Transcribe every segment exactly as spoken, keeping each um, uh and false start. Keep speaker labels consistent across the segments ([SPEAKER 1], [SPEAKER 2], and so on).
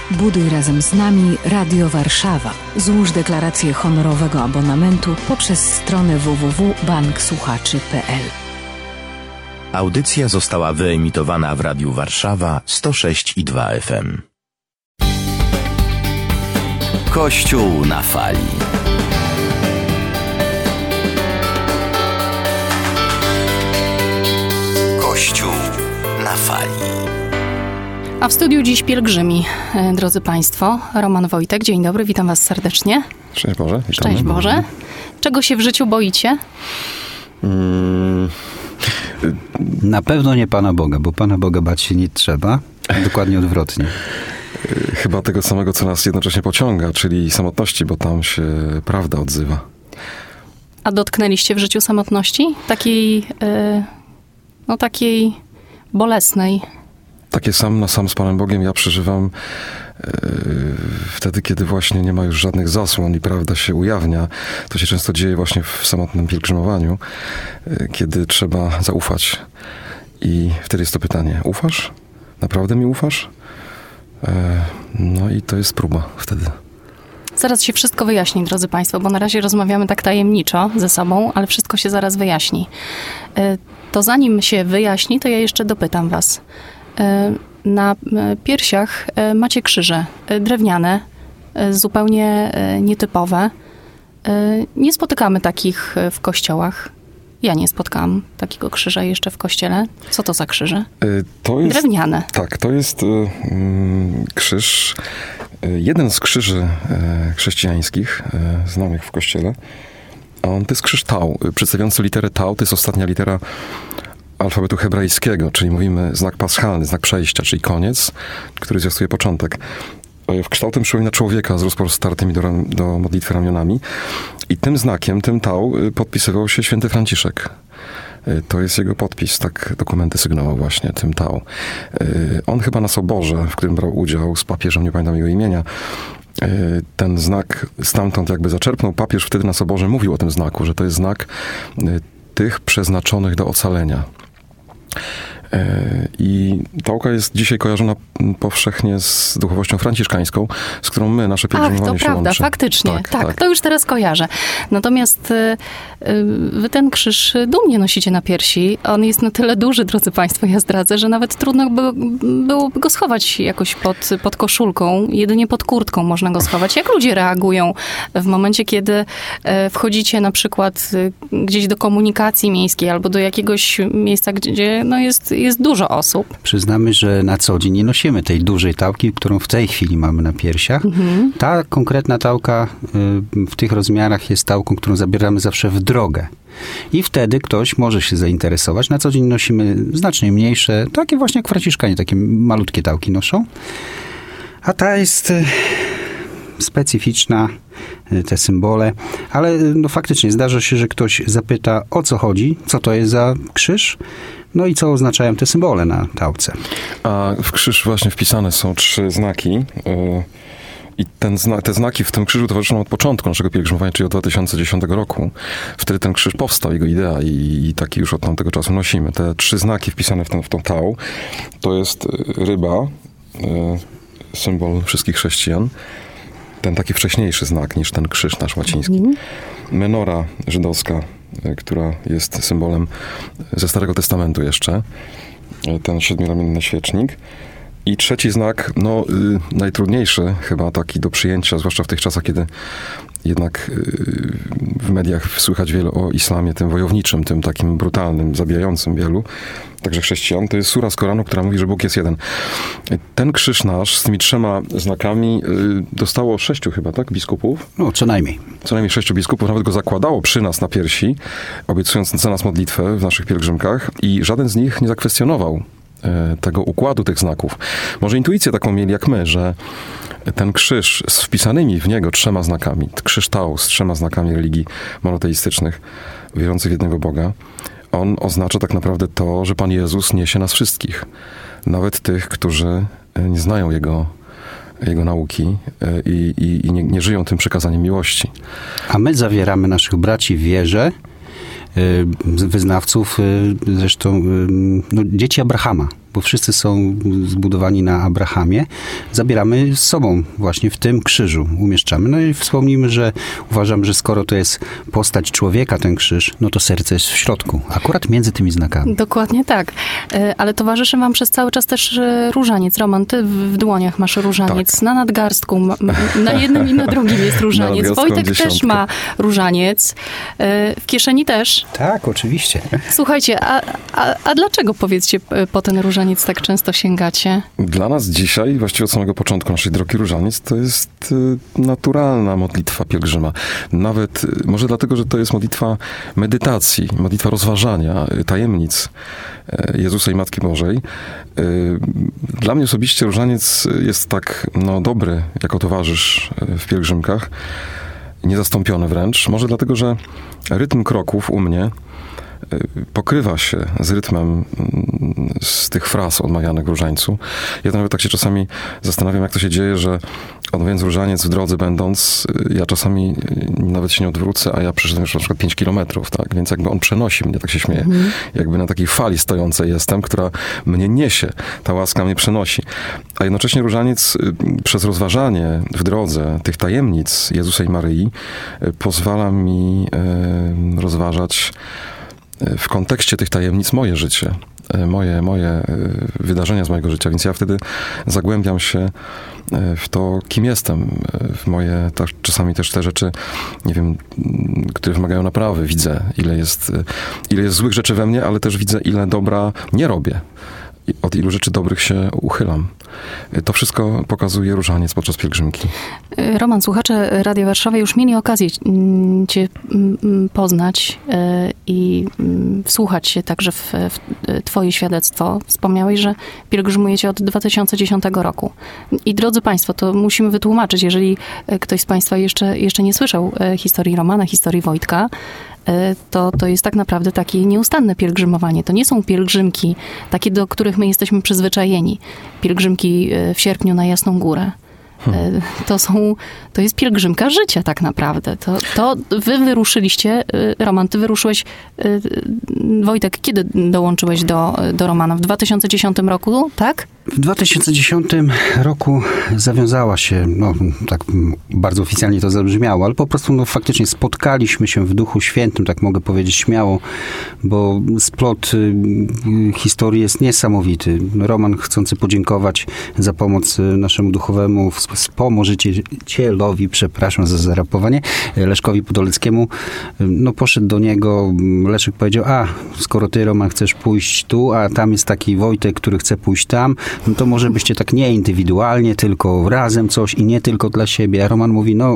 [SPEAKER 1] Buduj razem z nami Radio Warszawa. Złóż deklarację honorowego abonamentu poprzez stronę w w w kropka bank słuchaczy kropka p l.
[SPEAKER 2] Audycja została wyemitowana w Radiu Warszawa sto sześć i dwa F M.
[SPEAKER 3] Kościół na fali. Kościół na fali.
[SPEAKER 4] A w studiu dziś pielgrzymi, drodzy Państwo. Roman Wojtek, dzień dobry, witam Was serdecznie.
[SPEAKER 5] Szczęść Boże. Witamy.
[SPEAKER 4] Szczęść Boże. Czego się w życiu boicie?
[SPEAKER 5] Hmm.
[SPEAKER 6] Na pewno nie Pana Boga, bo Pana Boga bać się nie trzeba. Dokładnie odwrotnie.
[SPEAKER 5] Chyba tego samego, co nas jednocześnie pociąga, czyli samotności, bo tam się prawda odzywa.
[SPEAKER 4] A dotknęliście w życiu samotności? Takiej, yy, no takiej bolesnej.
[SPEAKER 5] Takie sam na sam z Panem Bogiem ja przeżywam yy, wtedy, kiedy właśnie nie ma już żadnych zasłon i prawda się ujawnia. To się często dzieje właśnie w samotnym pielgrzymowaniu, yy, kiedy trzeba zaufać. I wtedy jest to pytanie, ufasz? Naprawdę mi ufasz? Yy, no i to jest próba wtedy.
[SPEAKER 4] Zaraz się wszystko wyjaśni, drodzy Państwo, bo na razie rozmawiamy tak tajemniczo ze sobą, ale wszystko się zaraz wyjaśni. Yy, to zanim się wyjaśni, to ja jeszcze dopytam Was. Na piersiach macie krzyże drewniane, zupełnie nietypowe. Nie spotykamy takich w kościołach. Ja nie spotkałam takiego krzyża jeszcze w kościele. Co to za krzyże?
[SPEAKER 5] To jest,
[SPEAKER 4] drewniane.
[SPEAKER 5] Tak, to jest y, krzyż, jeden z krzyży chrześcijańskich y, znanych w kościele. A on to jest krzyż Tau, przedstawiający literę Tau. To jest ostatnia litera alfabetu hebrajskiego, czyli mówimy znak paschalny, znak przejścia, czyli koniec, który zwiastuje początek. W kształtem przypomina człowieka z rozpostartymi do, do modlitwy ramionami. I tym znakiem, tym Tau, podpisywał się święty Franciszek. To jest jego podpis, tak dokumenty sygnował właśnie tym Tau. On chyba na soborze, w którym brał udział z papieżem, nie pamiętam jego imienia, ten znak stamtąd jakby zaczerpnął. Papież wtedy na soborze mówił o tym znaku, że to jest znak tych przeznaczonych do ocalenia. I Tauka jest dzisiaj kojarzona powszechnie z duchowością franciszkańską, z którą my, nasze pielgrzymowanie się łączy.
[SPEAKER 4] Ach, to prawda,
[SPEAKER 5] łączy.
[SPEAKER 4] faktycznie.
[SPEAKER 5] Tak,
[SPEAKER 4] tak,
[SPEAKER 5] tak,
[SPEAKER 4] to już teraz kojarzę. Natomiast wy ten krzyż dumnie nosicie na piersi. On jest na tyle duży, drodzy Państwo, ja zdradzę, że nawet trudno by, byłoby go schować jakoś pod, pod koszulką. Jedynie pod kurtką można go schować. Jak ludzie reagują w momencie, kiedy wchodzicie na przykład gdzieś do komunikacji miejskiej albo do jakiegoś miejsca, gdzie no jest, jest dużo osób?
[SPEAKER 6] Przyznamy, że na co dzień nie nosimy tej dużej tałki, którą w tej chwili mamy na piersiach. Mhm. Ta konkretna tałka w tych rozmiarach jest tałką, którą zabieramy zawsze w drogę. I wtedy ktoś może się zainteresować. Na co dzień nosimy znacznie mniejsze, takie właśnie jak franciszkanie, takie malutkie tałki noszą. A ta jest specyficzna, te symbole, ale no faktycznie zdarza się, że ktoś zapyta, o co chodzi, co to jest za krzyż, no i co oznaczają te symbole na tałce.
[SPEAKER 5] A w krzyż właśnie wpisane są trzy znaki yy, i ten zna, te znaki w tym krzyżu towarzyszą od początku naszego pielgrzymowania, czyli od dwa tysiące dziesiątego roku. Wtedy ten krzyż powstał, jego idea i, i taki już od tamtego czasu nosimy. Te trzy znaki wpisane w, ten, w tą Tau, to jest ryba, yy, symbol wszystkich chrześcijan, ten taki wcześniejszy znak niż ten krzyż nasz łaciński. Mm. Menora żydowska, która jest symbolem ze Starego Testamentu jeszcze. Ten siedmioramienny świecznik. I trzeci znak, no y, najtrudniejszy chyba taki do przyjęcia, zwłaszcza w tych czasach, kiedy jednak y, w mediach słychać wiele o islamie, tym wojowniczym, tym takim brutalnym, zabijającym wielu, także chrześcijan, to jest sura z Koranu, która mówi, że Bóg jest jeden. Ten krzyż nasz z tymi trzema znakami y, dostało sześciu chyba, tak, biskupów?
[SPEAKER 6] No, co najmniej.
[SPEAKER 5] Co najmniej sześciu biskupów, nawet go zakładało przy nas na piersi, obiecując za nas modlitwę w naszych pielgrzymkach i żaden z nich nie zakwestionował tego układu tych znaków. Może intuicję taką mieli jak my, że ten krzyż z wpisanymi w niego trzema znakami, krzyż Tau z trzema znakami religii monoteistycznych, wierzących w jednego Boga, on oznacza tak naprawdę to, że Pan Jezus niesie nas wszystkich. Nawet tych, którzy nie znają Jego, Jego nauki i, i, i nie, nie żyją tym przekazaniem miłości.
[SPEAKER 6] A my zawieramy naszych braci w wierze, wyznawców, zresztą no, dzieci Abrahama. bo wszyscy są zbudowani na Abrahamie, zabieramy z sobą właśnie w tym krzyżu, umieszczamy. No i wspomnijmy, że uważam, że skoro to jest postać człowieka, ten krzyż, no to serce jest w środku, akurat między tymi znakami.
[SPEAKER 4] Dokładnie tak. Ale towarzyszy wam przez cały czas też różaniec. Roman, ty w dłoniach masz różaniec, tak. Na nadgarstku, na jednym i na drugim jest różaniec. Wojtek dziesiątkę. Też ma różaniec. W kieszeni też.
[SPEAKER 6] Tak, oczywiście.
[SPEAKER 4] Słuchajcie, a, a, a dlaczego, powiedzcie, po ten różaniec tak często sięgacie?
[SPEAKER 5] Dla nas dzisiaj, właściwie od samego początku naszej drogi różaniec, to jest naturalna modlitwa pielgrzyma. Nawet, może dlatego, że to jest modlitwa medytacji, modlitwa rozważania tajemnic Jezusa i Matki Bożej. Dla mnie osobiście różaniec jest tak no, dobry jako towarzysz w pielgrzymkach, niezastąpiony wręcz. Może dlatego, że rytm kroków u mnie pokrywa się z rytmem z tych fraz odmawianych w różańcu. Ja nawet tak się czasami zastanawiam, jak to się dzieje, że odmawiając różaniec w drodze będąc, ja czasami nawet się nie odwrócę, a ja przeszedłem już na przykład pięć kilometrów, tak? Więc jakby on przenosi mnie, tak się śmieję. Mm. Jakby na takiej fali stojącej jestem, która mnie niesie. Ta łaska mnie przenosi. A jednocześnie różaniec przez rozważanie w drodze tych tajemnic Jezusa i Maryi pozwala mi rozważać w kontekście tych tajemnic moje życie, moje, moje wydarzenia z mojego życia, więc ja wtedy zagłębiam się w to, kim jestem, w moje tak, czasami też te rzeczy, nie wiem, które wymagają naprawy. Widzę, ile jest, ile jest złych rzeczy we mnie, ale też widzę, ile dobra nie robię. Od ilu rzeczy dobrych się uchylam. To wszystko pokazuje różaniec podczas pielgrzymki.
[SPEAKER 4] Roman, słuchacze Radia Warszawa już mieli okazję cię poznać i wsłuchać się także w twoje świadectwo. Wspomniałeś, że pielgrzymujecie od dwa tysiące dziesiątego roku. I drodzy państwo, to musimy wytłumaczyć, jeżeli ktoś z państwa jeszcze, jeszcze nie słyszał historii Romana, historii Wojtka, to, to jest tak naprawdę takie nieustanne pielgrzymowanie. To nie są pielgrzymki takie, do których my jesteśmy przyzwyczajeni. Pielgrzymki w sierpniu na Jasną Górę. Hmm. To są, to jest pielgrzymka życia tak naprawdę. To, to wy wyruszyliście, Roman, ty wyruszyłeś, Wojtek, kiedy dołączyłeś do, do Romana? W dwa tysiące dziesiątym roku, tak?
[SPEAKER 6] W dwa tysiące dziesiątym roku zawiązała się, no tak bardzo oficjalnie to zabrzmiało, ale po prostu no, faktycznie spotkaliśmy się w Duchu Świętym, tak mogę powiedzieć śmiało, bo splot y, historii jest niesamowity. Roman, chcący podziękować za pomoc naszemu duchowemu wspomożycielowi, przepraszam za zarapowanie, Leszkowi Podoleckiemu, no poszedł do niego, Leszek powiedział, a skoro ty, Roman, chcesz pójść tu, a tam jest taki Wojtek, który chce pójść tam, no to może byście tak nie indywidualnie, tylko razem coś i nie tylko dla siebie. A Roman mówi, no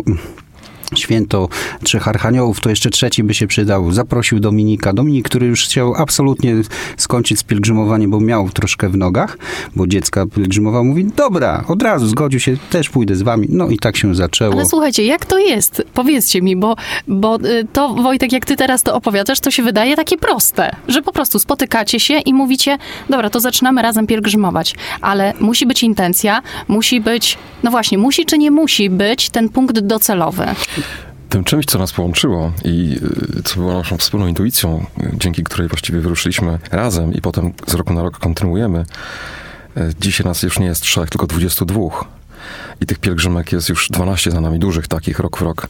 [SPEAKER 6] święto Trzech Archaniołów, to jeszcze trzeci by się przydał. Zaprosił Dominika. Dominik, który już chciał absolutnie skończyć z pielgrzymowaniem, bo miał troszkę w nogach, bo dziecka pielgrzymował, mówi, dobra, od razu zgodził się, też pójdę z wami. No i tak się zaczęło.
[SPEAKER 4] Ale słuchajcie, jak to jest? Powiedzcie mi, bo, bo to, Wojtek, jak ty teraz to opowiadasz, to się wydaje takie proste, że po prostu spotykacie się i mówicie, dobra, to zaczynamy razem pielgrzymować, ale musi być intencja, musi być, no właśnie, musi czy nie musi być ten punkt docelowy.
[SPEAKER 5] Tym czymś, co nas połączyło i co było naszą wspólną intuicją, dzięki której właściwie wyruszyliśmy razem i potem z roku na rok kontynuujemy. Dzisiaj nas już nie jest trzech, tylko dwudziestu dwóch. I tych pielgrzymek jest już dwanaście za nami, dużych takich, rok w rok.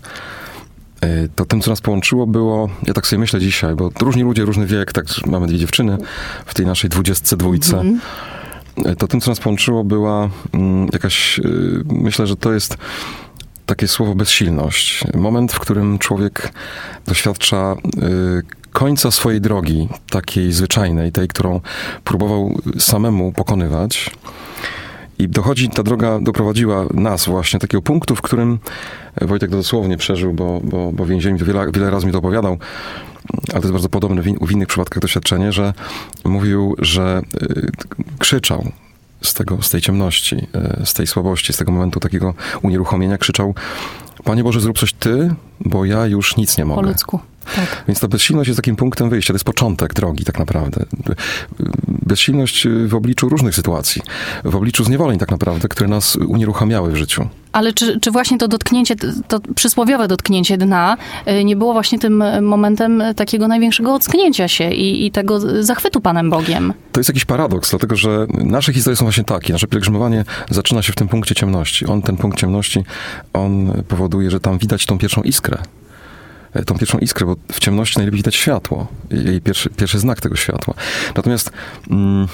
[SPEAKER 5] To tym, co nas połączyło, było, ja tak sobie myślę dzisiaj, bo różni ludzie, różny wiek, tak mamy dwie dziewczyny w tej naszej dwudziestce dwójce. Mm-hmm. To tym, co nas połączyło, była jakaś, myślę, że to jest takie słowo bezsilność. Moment, w którym człowiek doświadcza y, końca swojej drogi, takiej zwyczajnej, tej, którą próbował samemu pokonywać. I dochodzi, ta droga doprowadziła nas właśnie do takiego punktu, w którym Wojtek to dosłownie przeżył, bo, bo, bo w więzieniu to wiele, wiele razy mi to opowiadał, ale to jest bardzo podobne w, in, w innych przypadkach doświadczenie, że mówił, że y, krzyczał z tego, z tej ciemności, z tej słabości, z tego momentu takiego unieruchomienia krzyczał, Panie Boże, zrób coś Ty, bo ja już nic nie mogę.
[SPEAKER 4] Po ludzku. Tak.
[SPEAKER 5] Więc ta bezsilność jest takim punktem wyjścia, to jest początek drogi tak naprawdę. Bezsilność w obliczu różnych sytuacji, w obliczu zniewoleń tak naprawdę, które nas unieruchamiały w życiu.
[SPEAKER 4] Ale czy, czy właśnie to dotknięcie, to przysłowiowe dotknięcie dna nie było właśnie tym momentem takiego największego ocknięcia się i, i tego zachwytu Panem Bogiem?
[SPEAKER 5] To jest jakiś paradoks, dlatego że nasze historie są właśnie takie. Nasze pielgrzymowanie zaczyna się w tym punkcie ciemności. On, ten punkt ciemności, on powoduje, że tam widać tą pierwszą iskrę. Tą pierwszą iskrę, bo w ciemności najlepiej widać światło. Jej pierwszy, pierwszy znak tego światła. Natomiast mm,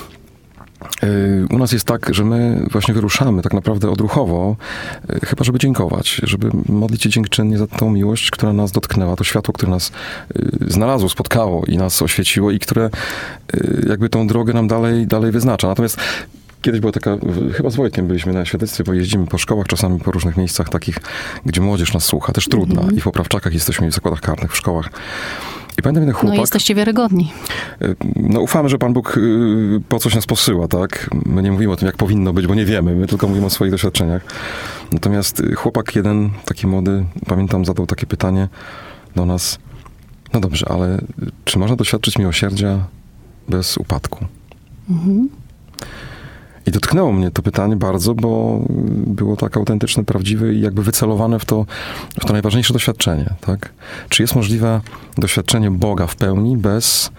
[SPEAKER 5] u nas jest tak, że my właśnie wyruszamy tak naprawdę odruchowo, chyba żeby dziękować, żeby modlić się dziękczynnie za tą miłość, która nas dotknęła, to światło, które nas znalazło, spotkało i nas oświeciło i które jakby tą drogę nam dalej, dalej wyznacza. Natomiast kiedyś była taka, chyba z Wojtkiem byliśmy na świadectwie, bo jeździmy po szkołach, czasami po różnych miejscach takich, gdzie młodzież nas słucha, też trudna. Mm-hmm. I w poprawczakach jesteśmy, w zakładach karnych, w szkołach. I pamiętam jeden chłopak...
[SPEAKER 4] No jesteście wiarygodni.
[SPEAKER 5] No ufamy, że Pan Bóg po coś nas posyła, tak? My nie mówimy o tym, jak powinno być, bo nie wiemy. My tylko mówimy o swoich doświadczeniach. Natomiast chłopak jeden, taki młody, pamiętam, zadał takie pytanie do nas. No dobrze, ale czy można doświadczyć miłosierdzia bez upadku? Mhm. I dotknęło mnie to pytanie bardzo, bo było tak autentyczne, prawdziwe i jakby wycelowane w to, w to najważniejsze doświadczenie, tak? Czy jest możliwe doświadczenie Boga w pełni bez,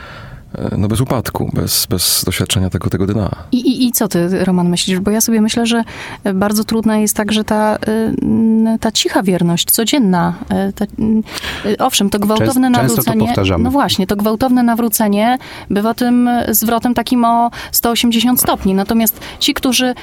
[SPEAKER 5] no bez upadku, bez, bez doświadczenia tego, tego dna?
[SPEAKER 4] I, i, I co ty, Roman, myślisz? Bo ja sobie myślę, że bardzo trudna jest także ta, ta cicha wierność, codzienna. Ta, owszem, to gwałtowne
[SPEAKER 6] Często,
[SPEAKER 4] nawrócenie...
[SPEAKER 6] Często to powtarzamy.
[SPEAKER 4] No właśnie, to gwałtowne nawrócenie bywa tym zwrotem takim o sto osiemdziesiąt stopni. Natomiast ci, którzy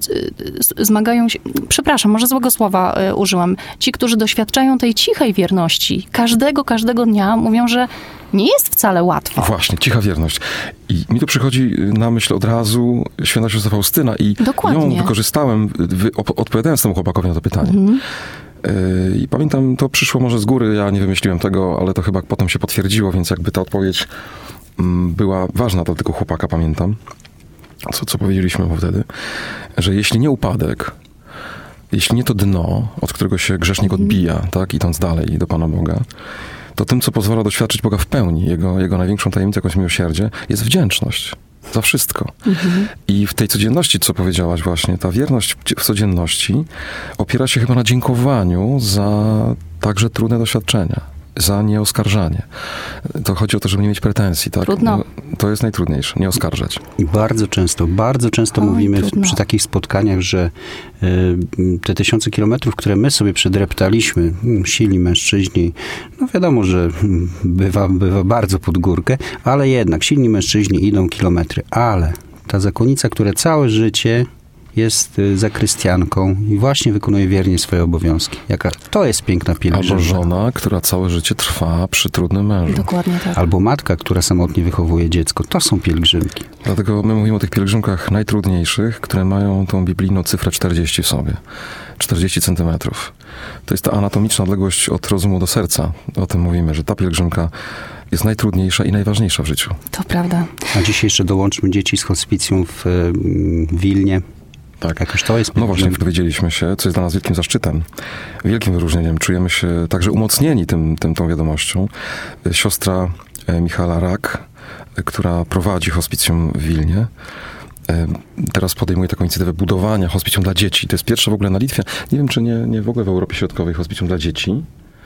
[SPEAKER 4] zmagają się... Przepraszam, może złego słowa użyłam. Ci, którzy doświadczają tej cichej wierności każdego, każdego dnia, mówią, że nie jest wcale łatwo.
[SPEAKER 5] Właśnie, cicha wierność. I mi tu przychodzi na myśl od razu święta siostra Faustyna i
[SPEAKER 4] Dokładnie.
[SPEAKER 5] ją wykorzystałem, wy, odpowiadając temu chłopakowi na to pytanie. Mhm. I pamiętam, to przyszło może z góry, ja nie wymyśliłem tego, ale to chyba potem się potwierdziło, więc jakby ta odpowiedź była ważna dla tego chłopaka, pamiętam, co, co powiedzieliśmy mu wtedy, że jeśli nie upadek, jeśli nie to dno, od którego się grzesznik mhm. odbija, tak, idąc dalej do Pana Boga, to tym, co pozwala doświadczyć Boga w pełni, Jego, jego największą tajemnicą, jakąś miłosierdzie, jest wdzięczność za wszystko. Mhm. I w tej codzienności, co powiedziałaś właśnie, ta wierność w codzienności opiera się chyba na dziękowaniu za także trudne doświadczenia, za nieoskarżanie. To chodzi o to, żeby nie mieć pretensji, tak?
[SPEAKER 4] Trudno.
[SPEAKER 5] No, to jest najtrudniejsze, nie oskarżać.
[SPEAKER 6] I bardzo często, bardzo często Oj, mówimy w, przy takich spotkaniach, że y, te tysiące kilometrów, które my sobie przedreptaliśmy, silni mężczyźni, no wiadomo, że bywa, bywa bardzo pod górkę, ale jednak silni mężczyźni idą kilometry, ale ta zakonnica, która całe życie jest zakrystianką i właśnie wykonuje wiernie swoje obowiązki. Jaka to jest piękna pielgrzymka.
[SPEAKER 5] Albo żona, która całe życie trwa przy trudnym mężu.
[SPEAKER 4] Dokładnie tak.
[SPEAKER 6] Albo matka, która samotnie wychowuje dziecko. To są pielgrzymki.
[SPEAKER 5] Dlatego my mówimy o tych pielgrzymkach najtrudniejszych, które mają tą biblijną cyfrę czterdzieści w sobie. czterdzieści centymetrów. To jest ta anatomiczna odległość od rozumu do serca. O tym mówimy, że ta pielgrzymka jest najtrudniejsza i najważniejsza w życiu.
[SPEAKER 4] To prawda.
[SPEAKER 6] A dzisiaj jeszcze dołączmy dzieci z hospicjum w Wilnie.
[SPEAKER 5] Tak.
[SPEAKER 6] Jakoś to jest
[SPEAKER 5] no właśnie, dowiedzieliśmy się, co jest dla nas wielkim zaszczytem, wielkim wyróżnieniem. Czujemy się także umocnieni tym, tym, tą wiadomością. Siostra Michała Rak, która prowadzi hospicjum w Wilnie, teraz podejmuje taką inicjatywę budowania hospicjum dla dzieci. To jest pierwsze w ogóle na Litwie. Nie wiem, czy nie, nie w ogóle w Europie Środkowej hospicjum dla dzieci.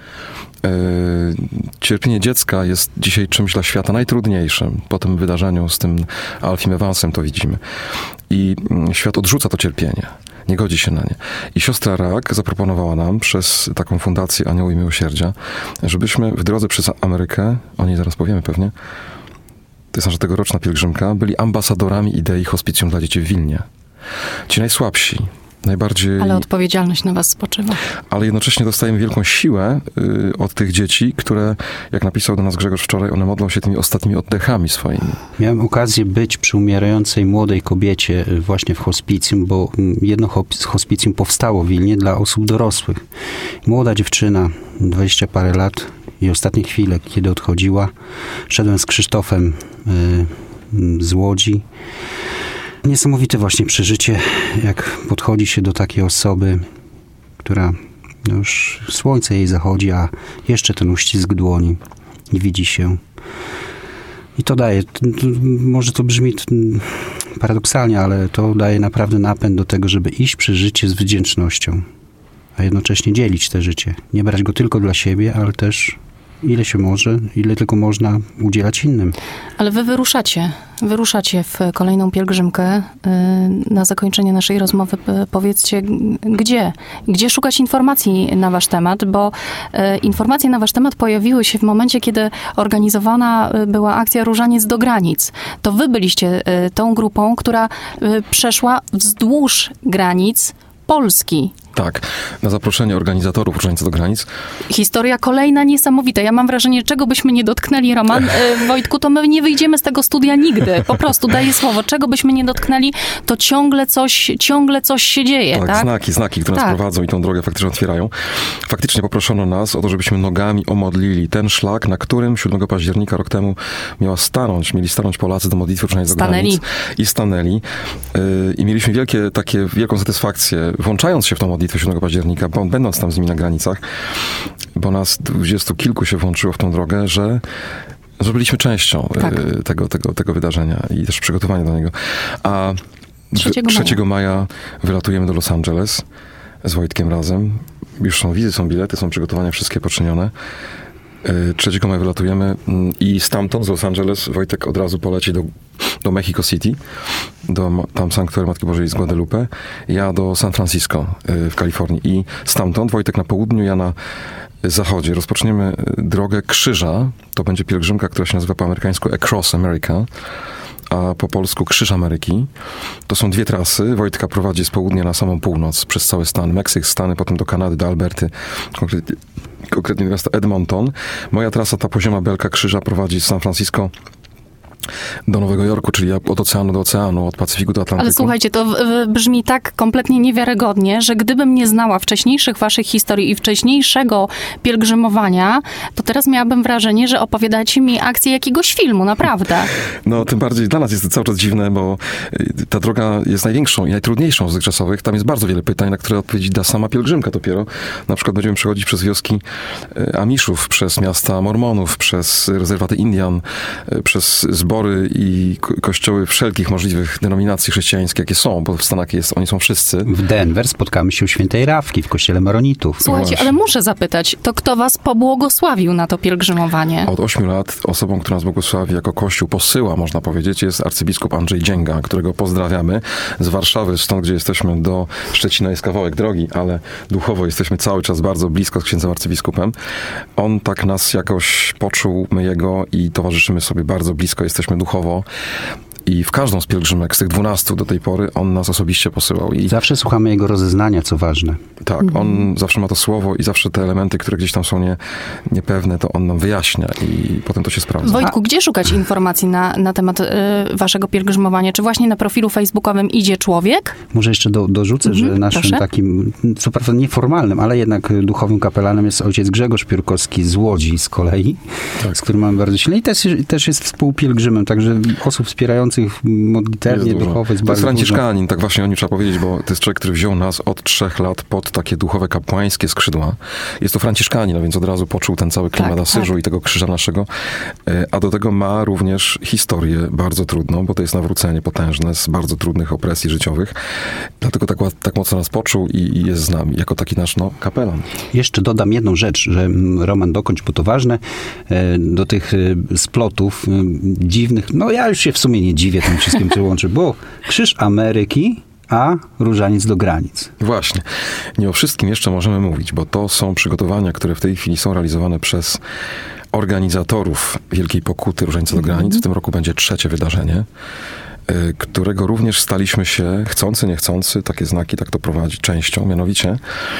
[SPEAKER 5] Cierpienie dziecka jest dzisiaj czymś dla świata najtrudniejszym. Po tym wydarzeniu z tym Alfim Evansem to widzimy. I świat odrzuca to cierpienie. Nie godzi się na nie. I siostra Rak zaproponowała nam przez taką fundację Anioły Miłosierdzia, żebyśmy w drodze przez Amerykę, o niej zaraz powiemy pewnie, to jest nasza tegoroczna pielgrzymka, byli ambasadorami idei hospicjum dla dzieci w Wilnie. Ci najsłabsi, najbardziej...
[SPEAKER 4] Ale odpowiedzialność na was spoczywa.
[SPEAKER 5] Ale jednocześnie dostajemy wielką siłę y, od tych dzieci, które, jak napisał do nas Grzegorz wczoraj, one modlą się tymi ostatnimi oddechami swoimi.
[SPEAKER 6] Miałem okazję być przy umierającej młodej kobiecie właśnie w hospicjum, bo jedno hospicjum powstało w Wilnie dla osób dorosłych. Młoda dziewczyna, dwadzieścia parę lat i ostatnie chwile, kiedy odchodziła, szedłem z Krzysztofem y, z Łodzi. Niesamowite właśnie przeżycie, jak podchodzi się do takiej osoby, która No już słońce jej zachodzi, a jeszcze ten uścisk dłoni i widzi się. I to daje, może to brzmi paradoksalnie, ale to daje naprawdę napęd do tego, żeby iść przez życie z wdzięcznością, a jednocześnie dzielić te życie. Nie brać go tylko dla siebie, ale też ile się może, ile tylko można udzielać innym.
[SPEAKER 4] Ale wy wyruszacie, wyruszacie w kolejną pielgrzymkę. Na zakończenie naszej rozmowy powiedzcie, gdzie? Gdzie szukać informacji na wasz temat? Bo informacje na wasz temat pojawiły się w momencie, kiedy organizowana była akcja Różaniec do granic. To wy byliście tą grupą, która przeszła wzdłuż granic Polski.
[SPEAKER 5] Tak, na zaproszenie organizatorów Różańca do granic.
[SPEAKER 4] Historia kolejna niesamowita. Ja mam wrażenie, czego byśmy nie dotknęli, Roman, e, Wojtku, to my nie wyjdziemy z tego studia nigdy. Po prostu daję słowo. Czego byśmy nie dotknęli, to ciągle coś, ciągle coś się dzieje, tak?
[SPEAKER 5] Tak, znaki, znaki, które
[SPEAKER 4] tak.
[SPEAKER 5] nas prowadzą i tą drogę faktycznie otwierają. Faktycznie poproszono nas o to, żebyśmy nogami omodlili ten szlak, na którym siódmego października rok temu miała stanąć, mieli stanąć Polacy do modlitwy Różańca do granic. I stanęli. Yy, I mieliśmy wielkie, takie, wielką satysfakcję, włączając się w tą modlitwę siódmego października, będąc tam z nimi na granicach, bo nas dwudziestu kilku się włączyło w tą drogę, że, że byliśmy częścią tak. tego, tego, tego wydarzenia i też przygotowania do niego. A trzeciego maja wylatujemy do Los Angeles z Wojtkiem razem. Już są wizy, są bilety, są przygotowania wszystkie poczynione. trzeciego maja wylatujemy i stamtąd, z Los Angeles, Wojtek od razu poleci do, do Mexico City, do tam Sanktuarium Matki Bożej z Guadalupe, ja do San Francisco w Kalifornii i stamtąd Wojtek na południu, ja na zachodzie. Rozpoczniemy drogę Krzyża, to będzie pielgrzymka, która się nazywa po amerykańsku Across America, a po polsku Krzyż Ameryki. To są dwie trasy. Wojtka prowadzi z południa na samą północ, przez cały stan. Meksyk, Stany, potem do Kanady, do Alberty, konkretnie, konkretnie do miasta Edmonton. Moja trasa, ta pozioma belka Krzyża, prowadzi z San Francisco do Nowego Jorku, czyli od oceanu do oceanu, od Pacyfiku do Atlantyku.
[SPEAKER 4] Ale słuchajcie, to w, w, brzmi tak kompletnie niewiarygodnie, że gdybym nie znała wcześniejszych waszych historii i wcześniejszego pielgrzymowania, to teraz miałabym wrażenie, że opowiadacie mi akcję jakiegoś filmu, naprawdę.
[SPEAKER 5] No, tym bardziej dla nas jest to cały czas dziwne, bo ta droga jest największą i najtrudniejszą z dotychczasowych. Tam jest bardzo wiele pytań, na które odpowiedzi da sama pielgrzymka dopiero. Na przykład będziemy przechodzić przez wioski Amiszów, przez miasta Mormonów, przez rezerwaty Indian, przez zbory i kościoły wszelkich możliwych denominacji chrześcijańskich, jakie są, bo w Stanach jest, oni są wszyscy.
[SPEAKER 6] W Denver spotkamy się u Świętej Rawki, w kościele Maronitów.
[SPEAKER 4] Słuchajcie,
[SPEAKER 5] Właśnie.
[SPEAKER 4] ale muszę zapytać, to kto was pobłogosławił na to pielgrzymowanie?
[SPEAKER 5] Od ośmiu lat osobą, która nas błogosławi jako Kościół posyła, można powiedzieć, jest arcybiskup Andrzej Dzięga, którego pozdrawiamy z Warszawy, stąd gdzie jesteśmy do Szczecina jest kawałek drogi, ale duchowo jesteśmy cały czas bardzo blisko z księdzem arcybiskupem. On tak nas jakoś poczuł, my jego i towarzyszymy sobie bardzo blisko, jesteśmy duchowo i w każdą z pielgrzymek, z tych dwunastu do tej pory, on nas osobiście posyłał. I
[SPEAKER 6] zawsze słuchamy jego rozeznania, co ważne.
[SPEAKER 5] Tak, mhm. on zawsze ma to słowo i zawsze te elementy, które gdzieś tam są nie, niepewne, to on nam wyjaśnia i potem to się sprawdza.
[SPEAKER 4] Wojtku, A... gdzie szukać informacji na, na temat y, waszego pielgrzymowania? Czy właśnie na profilu facebookowym Idzie Człowiek?
[SPEAKER 6] Może jeszcze do, dorzucę, mhm, że naszym proszę. takim, co prawda nieformalnym, ale jednak duchowym kapelanem jest ojciec Grzegorz Piórkowski z Łodzi z kolei, tak. z którym mamy bardzo silny i też, też jest współpielgrzymem, także osób wspierających modlitewnie, duchowo jest
[SPEAKER 5] To jest franciszkanin,
[SPEAKER 6] dużo.
[SPEAKER 5] tak właśnie o nim trzeba powiedzieć, bo to jest człowiek, który wziął nas od trzech lat pod takie duchowe kapłańskie skrzydła. Jest to franciszkanin, a więc od razu poczuł ten cały klimat tak, asyżu tak. i tego krzyża naszego. A do tego ma również historię bardzo trudną, bo to jest nawrócenie potężne z bardzo trudnych opresji życiowych. Dlatego tak, tak mocno nas poczuł i, i jest z nami, jako taki nasz no, kapelan.
[SPEAKER 6] Jeszcze dodam jedną rzecz, że Roman dokończ, bo to ważne, do tych splotów dziwnych, no ja już się w sumie nie dziwię tym wszystkim, co łączy, bo Krzyż Ameryki, a Różaniec do granic.
[SPEAKER 5] Właśnie. Nie o wszystkim jeszcze możemy mówić, bo to są przygotowania, które w tej chwili są realizowane przez organizatorów Wielkiej Pokuty Różańca do granic. W tym roku będzie trzecie wydarzenie, którego również staliśmy się, chcący, niechcący, takie znaki tak to prowadzi, częścią, mianowicie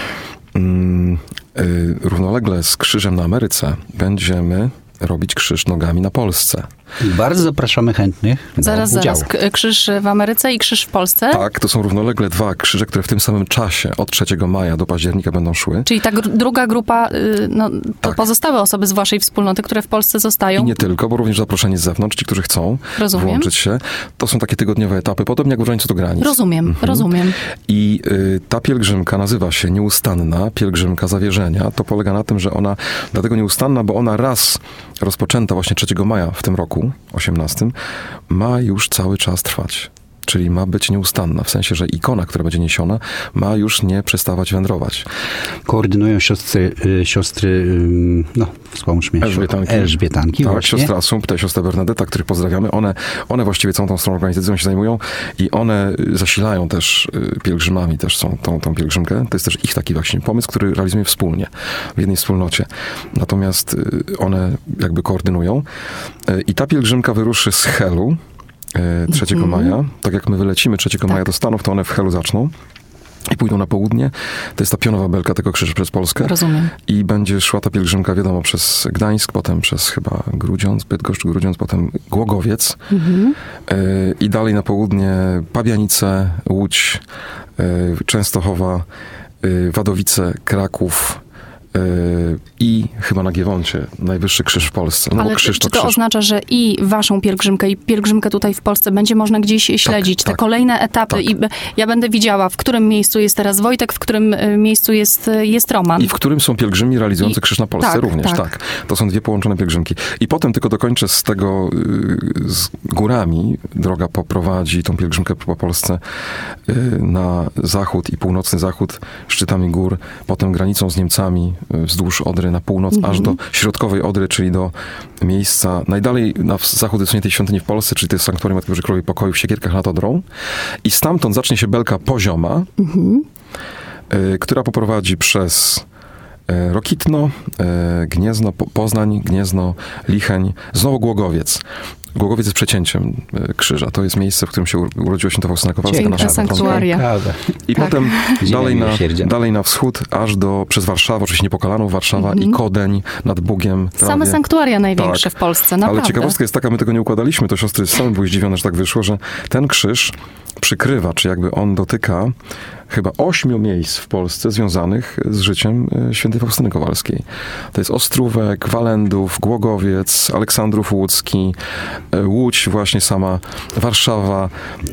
[SPEAKER 5] mm, y, równolegle z Krzyżem na Ameryce będziemy robić krzyż nogami na Polsce.
[SPEAKER 6] I bardzo zapraszamy chętnych do
[SPEAKER 4] Zaraz,
[SPEAKER 6] udziału.
[SPEAKER 4] zaraz. K- Krzyż w Ameryce i krzyż w Polsce?
[SPEAKER 5] Tak, to są równolegle dwa krzyże, które w tym samym czasie, od trzeciego maja do października będą szły.
[SPEAKER 4] Czyli ta gr- druga grupa, y, no, to
[SPEAKER 5] Tak.
[SPEAKER 4] pozostałe osoby z waszej wspólnoty, które w Polsce zostają?
[SPEAKER 5] I nie tylko, bo również zaproszeni z zewnątrz, ci, którzy chcą
[SPEAKER 4] Rozumiem.
[SPEAKER 5] włączyć się. To są takie tygodniowe etapy, podobnie jak w Różańcu do granic.
[SPEAKER 4] Rozumiem,
[SPEAKER 5] Mhm.
[SPEAKER 4] rozumiem.
[SPEAKER 5] I y, ta pielgrzymka nazywa się Nieustanna Pielgrzymka Zawierzenia. To polega na tym, że ona, dlatego nieustanna, bo ona raz rozpoczęta właśnie trzeciego maja w tym roku, osiemnastym, ma już cały czas trwać. Czyli ma być nieustanna, w sensie, że ikona, która będzie niesiona, ma już nie przestawać wędrować.
[SPEAKER 6] Koordynują siostry, y, siostry y, no, wspomóż mnie.
[SPEAKER 5] Elżbietanki.
[SPEAKER 6] Elżbietanki,
[SPEAKER 5] Tak,
[SPEAKER 6] właśnie.
[SPEAKER 5] siostra Assumpta i siostra Bernadetta, których pozdrawiamy. One, one właściwie całą tą stroną organizacją się zajmują i one y, zasilają też y, pielgrzymami też są tą, tą pielgrzymkę. To jest też ich taki właśnie pomysł, który realizujemy wspólnie, w jednej wspólnocie. Natomiast y, one jakby koordynują. Y, I ta pielgrzymka wyruszy z Helu trzeciego maja. Tak jak my wylecimy trzeciego maja do Stanów, to one w Helu zaczną. I pójdą na południe. To jest ta pionowa belka tego krzyża przez Polskę.
[SPEAKER 4] Rozumiem.
[SPEAKER 5] I będzie szła ta pielgrzymka, wiadomo, przez Gdańsk, potem przez chyba Grudziądz, Bydgoszcz, Grudziądz, potem Głogowiec. Mhm. Y, I dalej na południe Pabianice, Łódź, y, Częstochowa, y, Wadowice, Kraków, i chyba na Giewoncie najwyższy krzyż w Polsce. No
[SPEAKER 4] Ale
[SPEAKER 5] bo krzyż
[SPEAKER 4] czy
[SPEAKER 5] to
[SPEAKER 4] to
[SPEAKER 5] krzyż.
[SPEAKER 4] oznacza, że i waszą pielgrzymkę, i pielgrzymkę tutaj w Polsce będzie można gdzieś śledzić? Te
[SPEAKER 5] tak.
[SPEAKER 4] kolejne etapy.
[SPEAKER 5] Tak.
[SPEAKER 4] I b- ja będę widziała, w którym miejscu jest teraz Wojtek, w którym y, miejscu jest, y, jest Roman.
[SPEAKER 5] I w którym są pielgrzymi realizujący
[SPEAKER 4] I-
[SPEAKER 5] krzyż na Polsce
[SPEAKER 4] tak,
[SPEAKER 5] również, tak.
[SPEAKER 4] tak.
[SPEAKER 5] To są dwie połączone pielgrzymki. I potem tylko dokończę z tego, y, z górami. Droga poprowadzi tą pielgrzymkę po Polsce y, na zachód i północny zachód, szczytami gór, potem granicą z Niemcami y, wzdłuż Odry na północ,
[SPEAKER 4] Mhm.
[SPEAKER 5] aż do środkowej Odry, czyli do miejsca najdalej na zachód wysuniętej świątyni w Polsce, czyli to jest sanktuarium Matki Bożej Królowej Pokoju w Siekierkach nad Odrą. I stamtąd zacznie się belka pozioma,
[SPEAKER 4] Mhm.
[SPEAKER 5] y, która poprowadzi przez y, Rokitno, y, Gniezno, Po- Poznań, Gniezno, Licheń, znowu Głogowiec. Głogowiec jest przecięciem y, krzyża. To jest miejsce, w którym się u- urodziła święta Faustyna Kowalska,
[SPEAKER 4] Piękne
[SPEAKER 5] nasza patronka.
[SPEAKER 4] sanktuaria.
[SPEAKER 6] Prawda.
[SPEAKER 5] I
[SPEAKER 4] Tak.
[SPEAKER 5] potem
[SPEAKER 6] Ziemia
[SPEAKER 5] dalej na,
[SPEAKER 6] miłosierdzia.
[SPEAKER 5] dalej na wschód, aż do, przez Warszawę, oczywiście Niepokalanów, Warszawa
[SPEAKER 4] Mhm.
[SPEAKER 5] i Kodeń nad Bugiem.
[SPEAKER 4] Same
[SPEAKER 5] prawie.
[SPEAKER 4] sanktuaria największe
[SPEAKER 5] Tak.
[SPEAKER 4] w Polsce, naprawdę.
[SPEAKER 5] Ale ciekawostka jest taka, my tego nie układaliśmy, to siostry same były zdziwione, że tak wyszło, że ten krzyż przykrywa, czy jakby on dotyka chyba ośmiu miejsc w Polsce związanych z życiem e, świętej Faustyny Kowalskiej. To jest Ostrówek, Walendów, Głogowiec, Aleksandrów Łódzki, e, Łódź właśnie sama, Warszawa,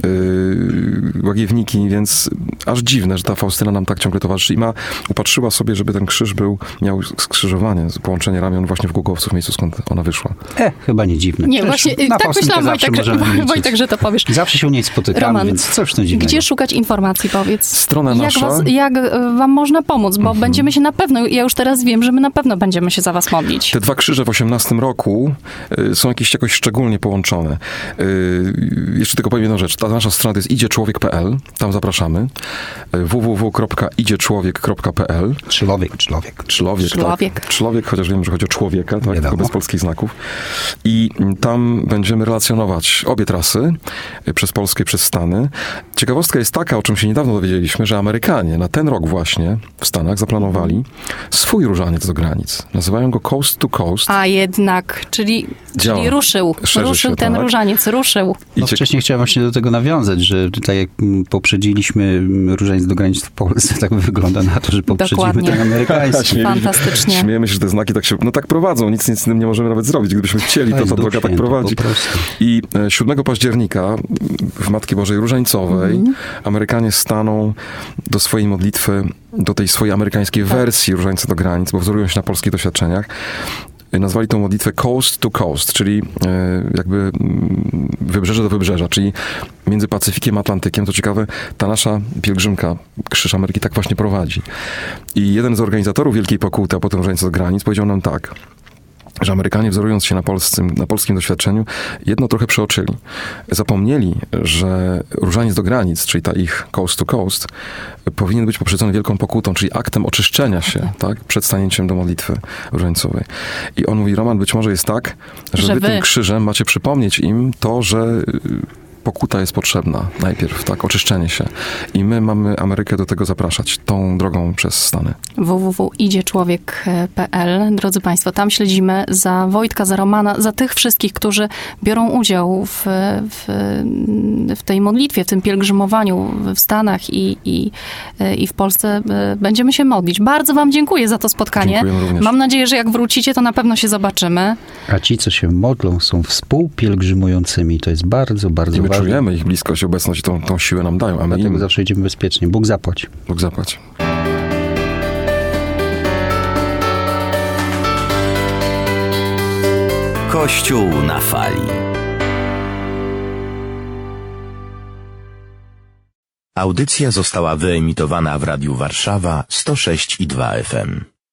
[SPEAKER 5] e, Łagiewniki, więc aż dziwne, że ta Faustyna nam tak ciągle towarzyszy i ma, upatrzyła sobie, żeby ten krzyż był, miał skrzyżowanie, połączenie ramion właśnie w Głogowcu, w miejscu, skąd ona wyszła.
[SPEAKER 6] E, chyba nie dziwne.
[SPEAKER 4] Nie,
[SPEAKER 6] Przecież
[SPEAKER 4] właśnie
[SPEAKER 6] na
[SPEAKER 4] tak
[SPEAKER 6] Faustynkę
[SPEAKER 4] myślałam,
[SPEAKER 6] zawsze
[SPEAKER 4] Wojtek,
[SPEAKER 6] możemy liczyć.
[SPEAKER 4] Wojtek, że to powiesz.
[SPEAKER 6] Zawsze się u niej spotykamy,
[SPEAKER 4] Roman,
[SPEAKER 6] więc coś tu dziwnego.
[SPEAKER 4] Gdzie szukać informacji, powiedz?
[SPEAKER 5] Strona
[SPEAKER 4] Jak,
[SPEAKER 5] nasza.
[SPEAKER 4] was, jak e, wam można pomóc? Bo będziemy się na pewno, ja już teraz wiem, że my na pewno będziemy się za was modlić.
[SPEAKER 5] Te dwa krzyże w osiemnastym roku y, są jakieś jakoś szczególnie połączone. Y, jeszcze tylko powiem jedną rzecz. Ta nasza strona to jest idzie człowiek kropka p l. Tam zapraszamy. Y, w w w kropka idzie człowiek kropka p l.
[SPEAKER 6] Człowiek, człowiek.
[SPEAKER 5] Człowiek,
[SPEAKER 4] Człowiek.
[SPEAKER 5] tak. Człowiek, chociaż wiem, że chodzi o człowieka, tak,
[SPEAKER 6] Wiadomo.
[SPEAKER 5] tylko bez polskich znaków. I tam będziemy relacjonować obie trasy, y, przez Polskę i przez Stany. Ciekawostka jest taka, o czym się niedawno dowiedzieliśmy, że Amerykanie na ten rok właśnie w Stanach zaplanowali swój różaniec do granic. Nazywają go Coast to Coast.
[SPEAKER 4] A jednak, czyli,
[SPEAKER 5] Działa.
[SPEAKER 4] czyli ruszył.
[SPEAKER 5] Szerzy
[SPEAKER 4] Ruszył
[SPEAKER 5] się,
[SPEAKER 4] ten
[SPEAKER 5] tak.
[SPEAKER 4] różaniec, ruszył.
[SPEAKER 5] I
[SPEAKER 6] No
[SPEAKER 5] cie-
[SPEAKER 6] wcześniej chciałem właśnie do tego nawiązać, że tutaj jak mm, poprzedziliśmy mm, różaniec do granic w Polsce, tak wygląda na to, że poprzedzimy
[SPEAKER 4] Dokładnie.
[SPEAKER 6] ten amerykański.
[SPEAKER 5] Śmiejemy się-
[SPEAKER 4] Fantastycznie.
[SPEAKER 5] Śmiejemy się, że te znaki tak się, no tak prowadzą, nic, nic z tym nie możemy nawet zrobić. Gdybyśmy chcieli, to
[SPEAKER 6] jest
[SPEAKER 5] ta
[SPEAKER 6] Duch
[SPEAKER 5] droga tak
[SPEAKER 6] Święty,
[SPEAKER 5] prowadzi.
[SPEAKER 6] po prostu.
[SPEAKER 5] I e, siódmego października w Matki Bożej Różańcowej
[SPEAKER 4] Mhm.
[SPEAKER 5] Amerykanie staną do swojej modlitwy, do tej swojej amerykańskiej
[SPEAKER 4] Tak.
[SPEAKER 5] wersji Różańca do granic, bo wzorują się na polskich doświadczeniach. E, Nazwali tą modlitwę Coast to Coast, czyli e, jakby mm, wybrzeże do wybrzeża, czyli między Pacyfikiem a Atlantykiem. To ciekawe, ta nasza pielgrzymka Krzyż Ameryki tak właśnie prowadzi. I jeden z organizatorów Wielkiej Pokuty, a potem Różańca do granic, powiedział nam tak, że Amerykanie, wzorując się na polskim, na polskim doświadczeniu, jedno trochę przeoczyli. Zapomnieli, że różaniec do granic, czyli ta ich coast to coast, powinien być poprzedzony wielką pokutą, czyli aktem oczyszczenia się, tak, przed stanięciem do modlitwy różańcowej. I on mówi, Roman, być może jest tak, że
[SPEAKER 4] Że
[SPEAKER 5] wy
[SPEAKER 4] wy-
[SPEAKER 5] tym krzyżem macie przypomnieć im to, że pokuta jest potrzebna najpierw, tak, oczyszczenie się. I my mamy Amerykę do tego zapraszać, tą drogą przez Stany.
[SPEAKER 4] w w w kropka idzie człowiek kropka p l. Drodzy Państwo, tam śledzimy za Wojtka, za Romana, za tych wszystkich, którzy biorą udział w, w, w tej modlitwie, w tym pielgrzymowaniu w Stanach i, i, i w Polsce. Będziemy się modlić. Bardzo Wam dziękuję za to spotkanie.
[SPEAKER 5] Dziękujemy również.
[SPEAKER 4] Mam nadzieję, że jak wrócicie, to na pewno się zobaczymy.
[SPEAKER 6] A ci, co się modlą, są współpielgrzymującymi. To jest bardzo, bardzo
[SPEAKER 5] I my
[SPEAKER 6] ważne.
[SPEAKER 5] czujemy ich bliskość, obecność, tą, tą siłę nam dają, a my
[SPEAKER 6] Dlatego
[SPEAKER 5] im...
[SPEAKER 6] zawsze idziemy bezpiecznie. Bóg zapłać.
[SPEAKER 5] Bóg zapłać.
[SPEAKER 3] Kościół na fali.
[SPEAKER 2] Audycja została wyemitowana w Radiu Warszawa sto sześć i dwa F M.